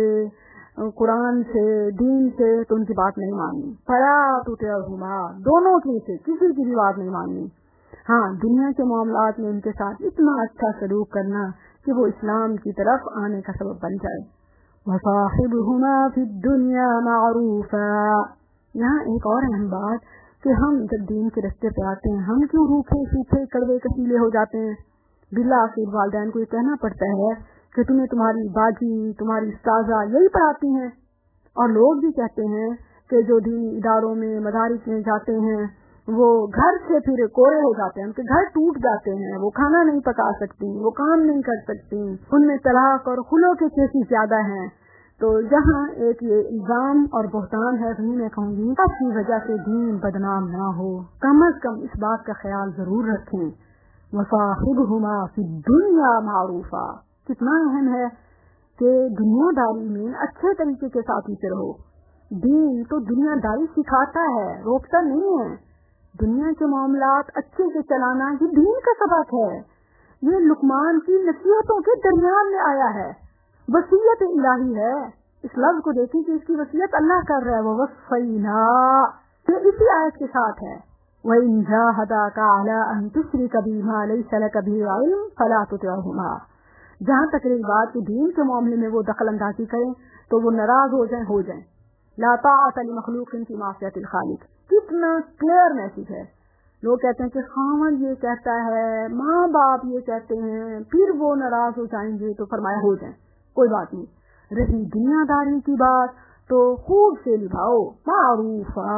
قرآن سے، دین سے، تو ان کی بات نہیں ماننی. فَلَا تُطِعْهُمَا، دونوں کی سے کسی کی بھی بات نہیں ماننی. ہاں، دنیا کے معاملات میں ان کے ساتھ اتنا اچھا سلوک کرنا کہ وہ اسلام کی طرف آنے کا سبب بن جائے. وَصَاحِبْهُمَا فِي الدُّنْيَا مَعْرُوفًا. یہاں ایک اور اہم بات کہ ہم جب دین کے رستے پہ آتے ہیں ہم کیوں روکھے سوکھے کڑوے کسیلے ہو جاتے ہیں؟ بالآخر والدین کو یہ کہنا پڑتا ہے کہ تمہیں تمہاری باجی، تمہاری استاذہ یہی پڑھاتی ہیں. اور لوگ بھی کہتے ہیں کہ جو دینی اداروں میں مدارس میں جاتے ہیں وہ گھر سے پھر کورے ہو جاتے ہیں، ان کے گھر ٹوٹ جاتے ہیں، وہ کھانا نہیں پکا سکتی، وہ کام نہیں کر سکتی، ان میں طلاق اور خلوع کے کیسز زیادہ ہیں. تو جہاں ایک یہ الزام اور بہتان ہے، وہیں میں کہوں گی اس کی وجہ سے دین بدنام نہ ہو. کم از کم اس بات کا خیال ضرور رکھیں. وَصَاحِبْهُمَا فِي الدُّنْيَا مَعْرُوفًا. کتنا اہم ہے کہ دنیا داری میں اچھے طریقے کے ساتھ ہی رہو. دین تو دنیا داری سکھاتا ہے، روکتا نہیں ہے. دنیا کے معاملات اچھے سے چلانا یہ دین کا سبق ہے. یہ لقمان کی نصیحتوں کے درمیان میں آیا ہے، وصیت الہی ہے. اس لفظ کو دیکھیں کہ اس کی وصیت اللہ کر رہا ہے. وَوَصَّيْنَا، یہ اسی آیت کے ساتھ ہے. وَإِن جَاهَدَاكَ عَلَىٰ أَن تُشْرِكَ بِي مَا لَيْسَ لَكَ بِهِ عِلْمٌ فَلَا تُطِعْهُمَا. جہاں تک رہی بات کہ دین کے معاملے میں وہ دخل اندازی کریں تو وہ ناراض ہو جائیں. لا طاعة لمخلوق في معصية الخالق. کتنا کلیئر میسج ہے. لوگ کہتے ہیں کہ خاوند یہ کہتا ہے، ماں باپ یہ کہتے ہیں، پھر وہ ناراض ہو جائیں گے، تو فرمایا ہو جائیں، کوئی بات نہیں. رہی دنیا داری کی بات تو خوب سے نبھاؤ معروفا.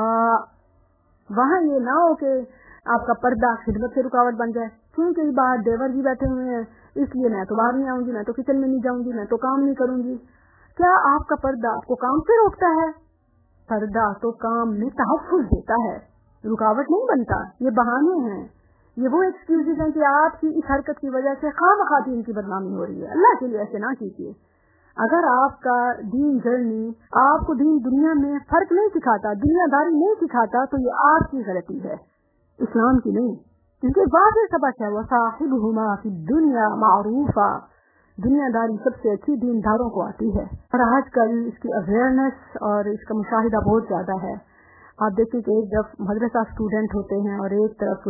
وہاں یہ نہ ہو کہ آپ کا پردہ خدمت سے رکاوٹ بن جائے، کیونکہ باہر دیور جی بیٹھے ہوئے ہیں اس لیے میں تو باہر نہیں آؤں گی، میں تو کچن میں نہیں جاؤں گی، میں تو کام نہیں کروں گی. کیا آپ کا پردہ آپ کو کام سے روکتا ہے؟ پردہ تو کام میں تحفظ دیتا ہے، رکاوٹ نہیں بنتا. یہ بہانے ہیں، یہ وہ ایکسکیوزز ہیں کہ آپ کی اس حرکت کی وجہ سے خواہ دین کی بدنامی ہو رہی ہے. اللہ کے لیے ایسے نہ کیجیے. اگر آپ کا دین جرنی آپ کو دین دنیا میں فرق نہیں سکھاتا، دنیا داری نہیں سکھاتا، تو یہ آپ کی غلطی ہے، اسلام کی نہیں. کیونکہ واضح سبق ہے وَصَاحِبْهُمَا فِي الدُّنْيَا مَعْرُوفًا. دنیا داری سب سے اچھی دینداروں کو آتی ہے، اور آج کل اس کی اویئرنیس اور اس کا مشاہدہ بہت زیادہ ہے. آپ دیکھیں کہ ایک طرف مدرسہ اسٹوڈنٹ ہوتے ہیں اور ایک طرف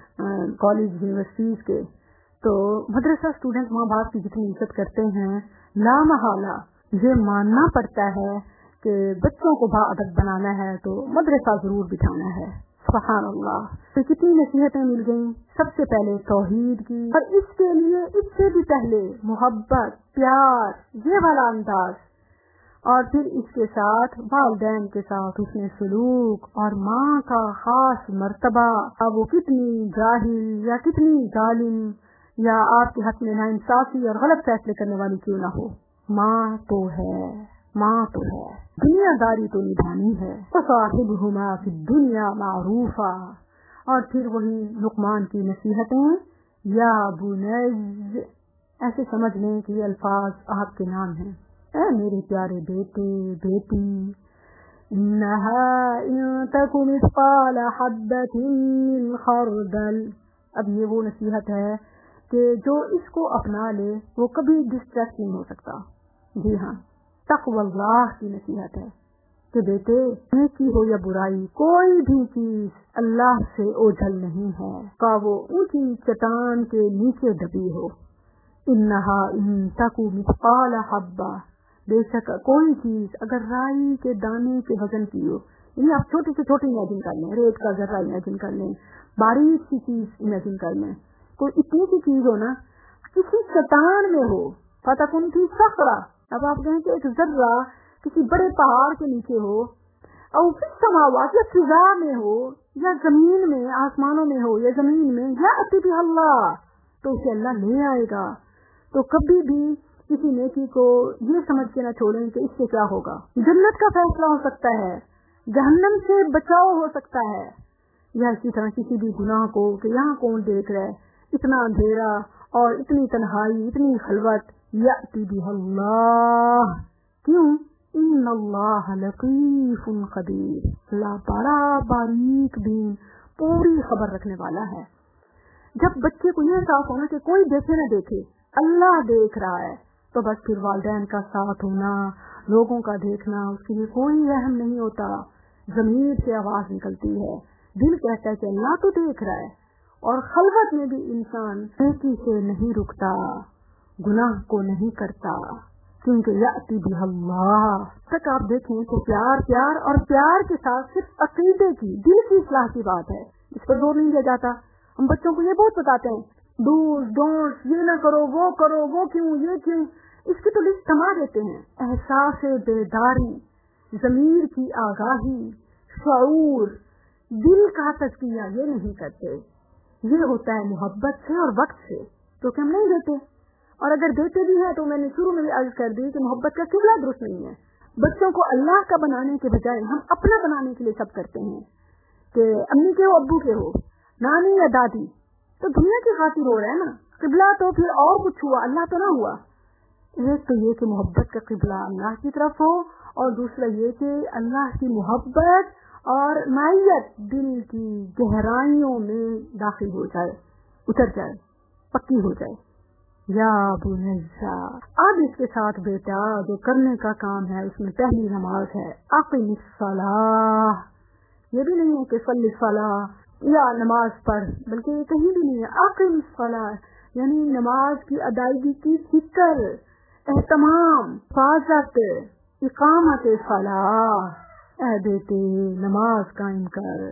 کالج یونیورسٹیز کے، تو مدرسہ اسٹوڈنٹ ماں باپ کی جتنی عزت کرتے ہیں، لا محالہ یہ ماننا پڑتا ہے کہ بچوں کو باادب بنانا ہے تو مدرسہ ضرور بٹھانا ہے. سبحان اللہ. تو کتنی نصیحتیں مل گئیں. سب سے پہلے توحید کی، اور اس کے لیے اس سے بھی پہلے محبت، پیار، یہ والا انداز، اور پھر اس کے ساتھ والدین کے ساتھ حسن سلوک، اور ماں کا خاص مرتبہ. اب وہ کتنی جاہل یا کتنی ظالم یا آپ کے حق میں ناانصافی اور غلط فیصلے کرنے والی کیوں نہ ہو، ماں تو ہے. माँ तो है, दुनियादारी तो निभानी है। वसाहिबहुमा फिद्दुनिया मारूफा। और फिर वही लुकमान की नसीहतें, या बुनय्य, ऐसे समझ लें कि ये अल्फाज आपके नाम हैं। ऐ मेरे प्यारे बेटे बेटी, इन्नहा इन तकु मिस्काल हब्बतिन मिन खर्दल। अब ये वो नसीहत है कि जो इसको अपना ले वो कभी डिस्ट्रैक्ट नहीं हो सकता। जी हाँ, तक़वल्लाह की नसीहत है कि बेटे, नेकी हो या बुराई, कोई भी चीज अल्लाह से ओझल नहीं है, का वो ऊंची चट्टान के नीचे दबी हो। इन्नहा इन तकु मिस्काल हब्बा, बेशक कोई चीज अगर राई के दाने के वजन की हो, यानी आप छोटी से छोटी इमेजिन कर लें, रेत का जर्रा इमेजिन कर लें, बारीक सी चीज इमेजिन कर लें, कोई इतनी सी चीज हो ना, किसी चट्टान में हो, फतकुन फी सखरा। अब आप कहें कि एक जर्रा किसी बड़े पहाड़ के नीचे हो, और फिर समावात या फिजा में हो, या जमीन में, आसमानों में हो, या जमीन में, या अति अल्लाह, तो उसे अल्लाह ले आएगा। तो कभी भी किसी नेकी को ये समझ के न छोड़ें कि इससे क्या होगा। जन्नत का फैसला हो सकता है, जहन्नम से बचाव हो सकता है, या इसी तरह किसी भी गुनाह को कि यहाँ कौन देख रहा है, इतना अंधेरा और इतनी तन्हाई, इतनी खलवत, याति बिहल्लाह। क्यों? इन्नल्लाह लतीफुन खबीर, अल्लाह बड़ा बारीक बीन, पूरी खबर रखने वाला है। जब बच्चे को यह एहसास होना कि कोई देखे न देखे, अल्लाह देख रहा है, तो बस फिर वालिदैन का साथ होना, लोगों का देखना, उसके लिए कोई रहम नहीं होता। ज़मीर से आवाज निकलती है, दिल कहता है कि अल्लाह तो देख रहा है। और खलवत में भी इंसान नेकी से नहीं रुकता, गुनाह को नहीं करता, क्योंकि याति बिहल्लाह तक आप देखें तो प्यार प्यार और प्यार के साथ सिर्फ अकीदे की, दिल की इस्लाह की बात है, इस पर जोर नहीं दिया जाता। हम बच्चों को ये बहुत बताते हैं, डूज डोंट्स, ये ना करो, वो क्यों, ये क्यों, इसकी तो लिस्ट थमा देते हैं। एहसास बेदारी, ज़मीर की आगाही, शऊर, दिल का तज़किया ये नहीं करते। ये होता है मोहब्बत से और वक्त से, तो कि हम नहीं देते। और अगर देते भी हैं तो मैंने शुरू में भी अर्ज कर दी कि मोहब्बत का किबला दुरुस्त नहीं है। बच्चों को अल्लाह का बनाने के बजाय हम अपना बनाने के लिए सब करते हैं कि अम्मी के हो, अब्बू के हो, नानी या दादी, तो दुनिया की खातिर हो रहा है ना। किबला तो फिर और कुछ हुआ, अल्लाह तो ना हुआ। एक तो ये कि मोहब्बत का किबला अल्लाह की तरफ हो, और दूसरा ये कि अल्लाह की मोहब्बत और मायत दिल की गहराइयों में दाखिल हो जाए, उतर जाए, पक्की हो जाए। या बुनय्या, अब इसके साथ बेटा जो करने का काम है उसमें पहली नमाज है, अक़िमिस्सलाह। ये भी नहीं है कि सल्ली सलाह या नमाज पढ़, बल्कि ये कहीं भी नहीं है। अक़िमिस्सलाह यानी नमाज की अदायगी की फिक्र, एहतमाम, हिफाजत, इकामत सलाह। ऐ बेटे नमाज कायम कर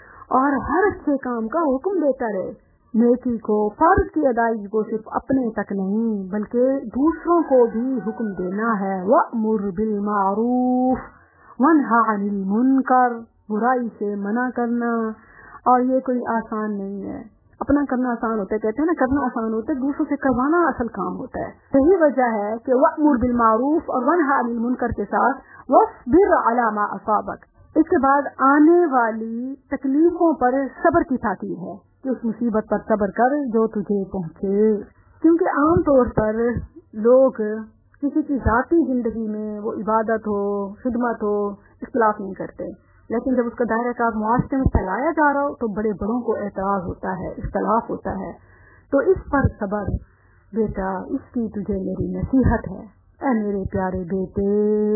और हर अच्छे काम का हुक्म देता रहे। नेकी को, फर्ज की अदायगी को सिर्फ अपने तक नहीं बल्कि दूसरों को भी हुक्म देना है। वअमुर बिल मारूफ वन्हा अनिल मुनकर, बुराई से मना करना। और ये कोई आसान नहीं है, अपना करना आसान होता है, कहते हैं ना करना आसान होता है, दूसरों से करवाना असल काम होता है। यही वजह है कि वअमुर बिल मारूफ और वन्हा अनिल मुनकर के साथ वस्बिर अला मा असाबक, इसके बाद आने वाली तकलीफों पर सब्र की ताकीद है कि उस मुसीबत पर सब्र कर जो तुझे पहुंचे। क्योंकि आम तौर पर लोग किसी की जाती जिंदगी में वो इबादत हो, खिदमत हो, इख्तिलाफ नहीं करते, लेकिन जब उसका दायरा कार मुआशरे में फैलाया जा रहा हो तो बड़े बड़ों को एतराज होता है, इख्तिलाफ होता है। तो इस पर सब्र बेटा, इसकी तुझे मेरी नसीहत है। ऐ मेरे प्यारे बेटे,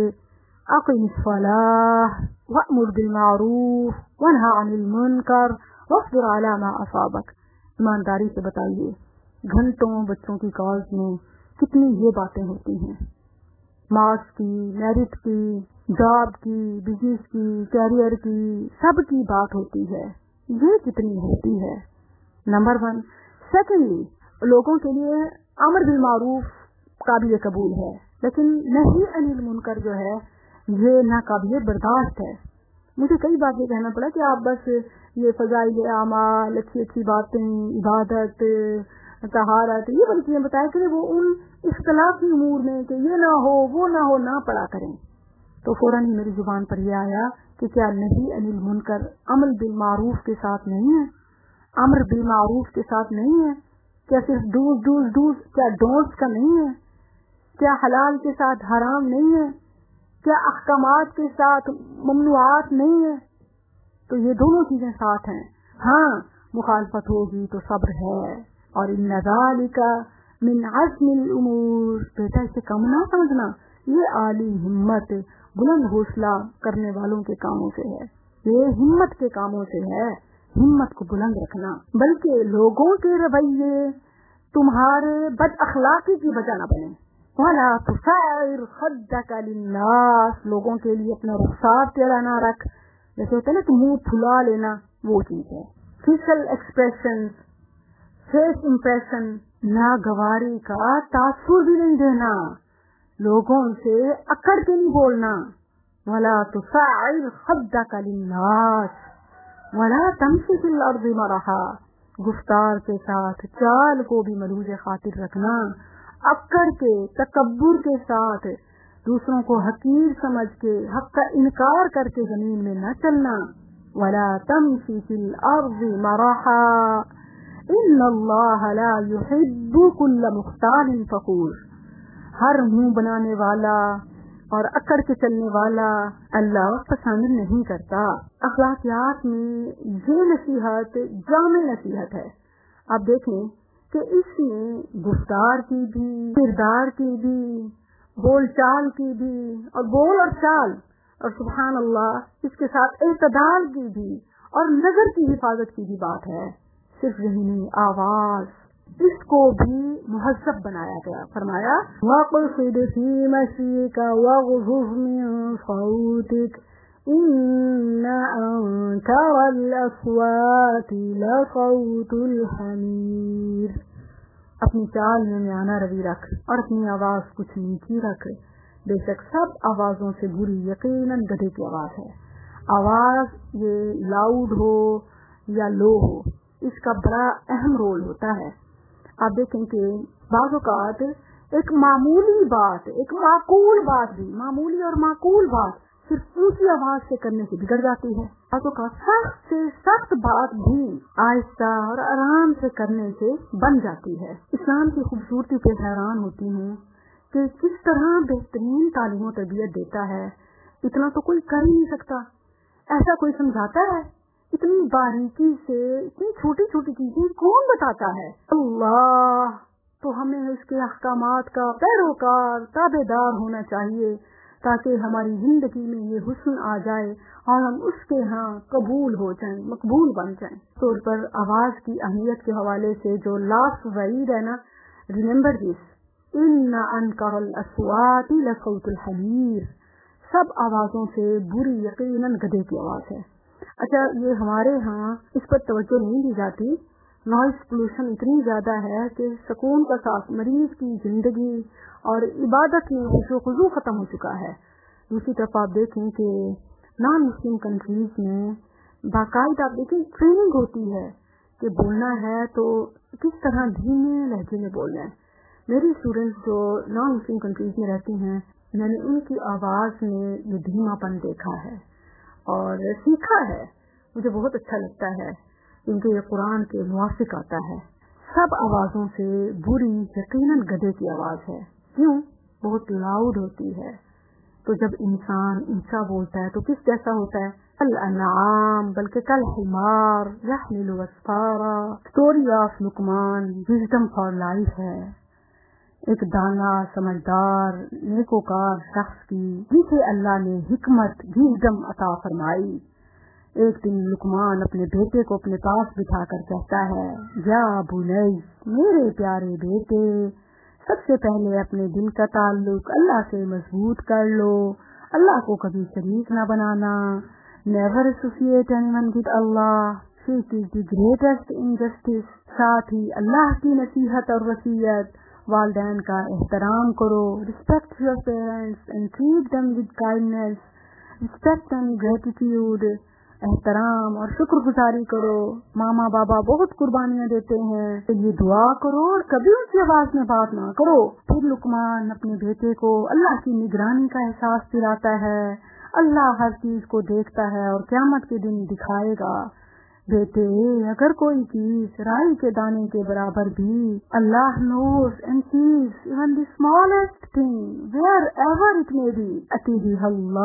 अक़िमिस्सलाह वअमुर बिल मारूफ वन्हा अनिल मुनकर वस्बिर अला मा असाबक। ईमानदारी से बताइए, घंटों बच्चों की कॉल्स में कितनी ये बातें होती हैं, मार्क्स की, मेरिट की, जॉब की, बिजनेस की, कैरियर की, सब की बात होती है। ये कितनी होती है, नंबर 1। सेकेंडली, लोगों के लिए अमर बिल मारूफ काबिल कबूल है, लेकिन नहीं अनिल मुनकर जो है ये नाकाबिल बर्दाश्त है। मुझे कई बार ये कहना पड़ा कि आप बस ये फजाइल आमाल, अच्छी अच्छी बातें, इबादत, तहारत, ये बड़ी चीजें बताया करें, वो उन इख्तिलाफी उमूर में कि ये ना हो वो ना हो ना पढ़ा करें। تو فوراً ہی میری زبان پر یہ آیا کہ کیا نہی انل منکر امر بالمعروف کے ساتھ نہیں ہے؟ امر بالمعروف کے ساتھ نہیں ہے؟ کیا صرف ڈوز کیا ڈونٹس کا نہیں ہے؟ کیا حلال کے ساتھ حرام نہیں ہے؟ کیا احکامات کے ساتھ ممنوعات نہیں ہے؟ تو یہ دونوں چیزیں ساتھ ہیں. ہاں مخالفت ہوگی تو صبر ہے. اور ان ذالک من عزم الامور، بیٹا اسے کم نہ سمجھنا، یہ عالی ہمت بلند حوصلہ کرنے والوں کے کاموں سے ہے، یہ ہمت کے کاموں سے ہے. ہمت کو بلند رکھنا، بلکہ لوگوں کے رویے تمہارے بد اخلاقی کی وجہ نہ بنے. وَلَا تُسَعِّرْ خَدَّكَ لِلنَّاسِ، لوگوں کے لیے اپنا رخسار ٹیڑھا نہ رکھ. جیسے ہوتا ہے نا کہ منہ پھلا لینا، وہ چیز ہے. فیشل ایکسپریشن، فیس امپریشن، ناگواری کا تاثر بھی نہیں دینا، لوگوں سے اکڑ کے نہیں بولنا. وَلَا تُسَعِّرْ خَدَّكَ لِلنَّاسِ وَلَا تَمْشِ فِي الْأَرْضِ مَرَحًا، گفتار کے ساتھ چال کو بھی ملوث خاطر رکھنا، اکڑ کے تکبر کے ساتھ دوسروں کو حقیر سمجھ کے حق کا انکار کر کے زمین میں نہ چلنا. وَلَا تَمْشِ فِي الْأَرْضِ مَرَحًا إِنَّ اللَّهَ لَا يُحِبُّ كُلَّ مُخْتَالٍ فَخُورٍ، ہر منہ بنانے والا اور اکڑ کے چلنے والا اللہ پسند نہیں کرتا. اخلاقیات میں یہ نصیحت جامع نصیحت ہے. آپ دیکھیں کہ اس میں گفتار کی بھی، کردار کی بھی، بول چال کی بھی، اور بول اور چال، اور سبحان اللہ اس کے ساتھ اعتدال کی بھی اور نظر کی حفاظت کی بھی بات ہے. صرف یہی نہیں، آواز اس کو بھی مہذب بنایا گیا. فرمایا وَقْصِدْ فِي مَشْيِكَ وَاغْضُضْ مِنْ صَوْتِكَ إِنَّ أَنكَرَ الْأَصْوَاتِ لَصَوْتُ الْحَمِيرِ، اپنی چال میں میانہ روی رکھ اور اپنی آواز کچھ نیچی رکھ، بے شک سب آوازوں سے بری یقیناً گدھے کی آواز ہے. آواز یہ لاؤڈ ہو یا لو ہو، اس کا بڑا اہم رول ہوتا ہے. آپ دیکھیں کہ بعض اوقات ایک معمولی بات، ایک معقول بات بھی، معمولی اور معقول بات صرف اونچی آواز سے کرنے سے بگڑ جاتی ہے. بعض اوقات سخت سے سخت بات بھی آہستہ اور آرام سے کرنے سے بن جاتی ہے. اسلام کی خوبصورتی پہ حیران ہوتی ہوں کہ کس طرح بہترین تعلیم و تربیت دیتا ہے. اتنا تو کوئی کر ہی نہیں سکتا. ایسا کوئی سمجھاتا ہے؟ اتنی باریکی سے اتنی چھوٹی چھوٹی چیزیں کون بتاتا ہے؟ اللہ. تو ہمیں اس کے احکامات کا پیروکار تابع دار ہونا چاہیے تاکہ ہماری زندگی میں یہ حسن آ جائے اور ہم اس کے ہاں قبول ہو جائیں، مقبول بن جائیں. طور پر آواز کی اہمیت کے حوالے سے جو لاسٹ وعید ہے نا، ریممبر دس، ان انکر الاصوات لصوت الحمیر، سب آوازوں سے بری یقیناً گدھے کی آواز ہے. اچھا، یہ ہمارے ہاں اس پر توجہ نہیں دی جاتی. نوائز پولوشن اتنی زیادہ ہے کہ سکون کا ساتھ مریض کی زندگی اور عبادت میں خضوع ختم ہو چکا ہے. دوسری طرف آپ دیکھیں کہ نان مسلم کنٹریز میں باقاعدہ آپ دیکھیں ٹریننگ ہوتی ہے کہ بولنا ہے تو کس طرح دھیمے لہجے میں بولنا ہے. میری اسٹوڈینٹس جو نان مسلم کنٹریز میں رہتی ہیں، میں نے ان کی آواز میں یہ دھیما پن دیکھا ہے اور سیکھا ہے. مجھے بہت اچھا لگتا ہے کیونکہ یہ قرآن کے موافق آتا ہے. سب آوازوں سے بری یقیناً گدھے کی آواز ہے. کیوں؟ بہت لاؤڈ ہوتی ہے. تو جب انسان اونچا بولتا ہے تو کس جیسا ہوتا ہے؟ الانعام، بلکہ کل حمار یحمل اسفارا. Story of Luqman wisdom for life ہے. ایک دانا، سمجھدار، نیکوکار شخص کی جسے اللہ نے حکمت، وزڈم عطا فرمائی. ایک دن لقمان اپنے بیٹے کو اپنے پاس بٹھا کر کہتا ہے، یا بنی، میرے پیارے بیٹے، سب سے پہلے اپنے دل کا تعلق اللہ سے مضبوط کر لو. اللہ کو کبھی شریک نہ بنانا. Never associate any with Allah, it is the greatest injustice. ساتھ ہی اللہ کی نصیحت اور وصیت، والدین کا احترام کرو. Respect your parents and treat them with kindness. Respect and gratitude. एहतराम और शुक्रगुजारी करो। मामा बाबा बहुत कुर्बानियां देते हैं, तो ये दुआ करो और कभी ऊंची आवाज में बात ना करो। फिर लुकमान अपने बेटे को अल्लाह की निगरानी का एहसास दिलाता है। अल्लाह हर चीज को देखता है और क़यामत के दिन दिखाएगा। बेटे, अगर कोई चीज राई के दाने के बराबर भी, अल्लाह knows and sees even the smallest thing, wherever it may be, atihi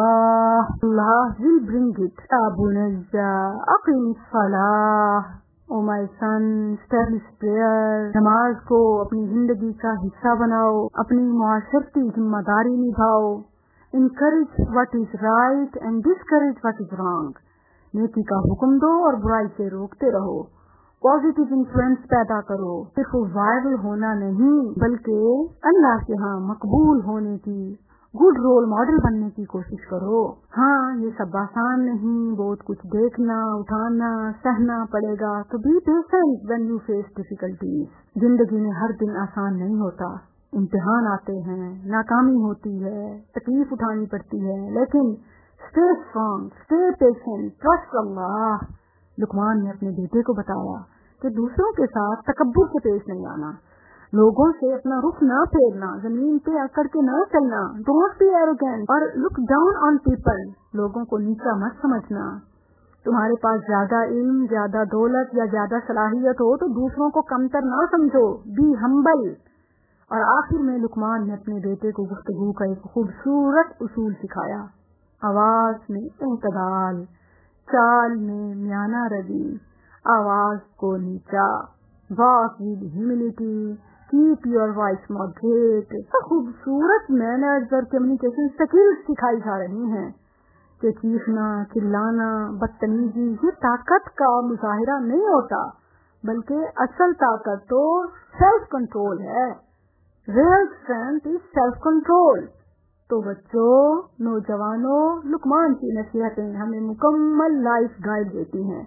Allah will bring it. Abunajja, aqimis salah. Oh my son, establish prayer. नमाज को अपनी जिंदगी का हिस्सा बनाओ, अपनी मुआशरती जिम्मेदारी निभाओ। Encourage what is right and discourage what is wrong. नेकी का हुक्म दो और बुराई से रोकते रहो। पॉजिटिव इन्फ्लुएंस पैदा करो। सिर्फ वायरल होना नहीं, बल्कि अल्लाह के यहाँ मकबूल होने की, गुड रोल मॉडल बनने की कोशिश करो। हाँ, ये सब आसान नहीं, बहुत कुछ देखना, उठाना, सहना पड़ेगा। तो be patient when you face difficulties. जिंदगी में हर दिन आसान नहीं होता, इम्तिहान आते हैं, नाकामी होती है, तकलीफ उठानी पड़ती है, लेकिन stay strong, stay patient, trust Allah. Luqman ने अपने बेटे को बताया कि दूसरों के साथ तकब्बुर से पेश नहीं आना, लोगों से अपना रुख ना फेरना, जमीन पे अकड़ के ना चलना, डोंट बी एरोगेंट और लुक डाउन ऑन पीपल। लोगों को नीचा मत समझना। तुम्हारे पास ज्यादा इल्म, ज्यादा दौलत या ज्यादा सलाहियत हो तो दूसरों को कमतर ना समझो, बी हम्बल। और आखिर में लुकमान ने अपने बेटे को गुफ्तगू का एक खूबसूरत उसूल सिखाया। आवाज में एतदाल, चाल में म्याना रवि, आवाज को नीचा, walk with humility, keep your voice moderate. खूबसूरत मैनर्स और कम्युनिकेशन स्किल्स सिखाई जा रही हैं कि चीखना, चिल्लाना, बदतमीजी ये ताकत का मुजाहिरा नहीं होता, बल्कि असल ताकत तो सेल्फ कंट्रोल है। Real strength is self control. तो बच्चों, नौजवानों, लुकमान की नसीहतें हमें मुकम्मल लाइफ गाइड देती हैं।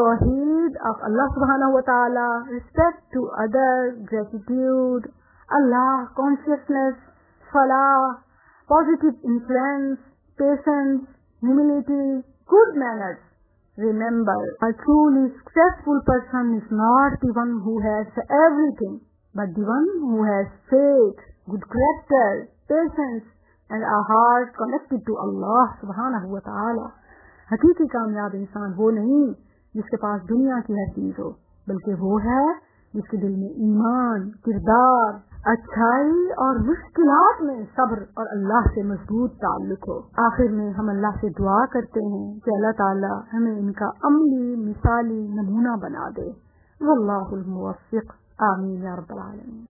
तौहीद ऑफ अल्लाह सुब्हानहू व तआला, respect to other, gratitude, Allah consciousness, फलाह, positive influence, patience, humility, good manners. Remember, a truly successful person is not the one who has everything, but the one who has faith, good character, patience, and a heart connected to Allah subhanahu wa ta'ala. हकीकी कामयाब इंसान वो नहीं जिसके पास दुनिया की हर चीज हो, बल्कि वो है जिसके दिल में ईमान, किरदार, अच्छाई और मुश्किलात में सब्र और अल्लाह से मजबूत ताल्लुक हो। आखिर में हम अल्लाह से दुआ करते हैं कि अल्लाह ताला हमें इनका अमली मिसाली नमूना बना दे। वल्लाहुल मुवफ्फिक। आमीन या रब्बल आलमीन।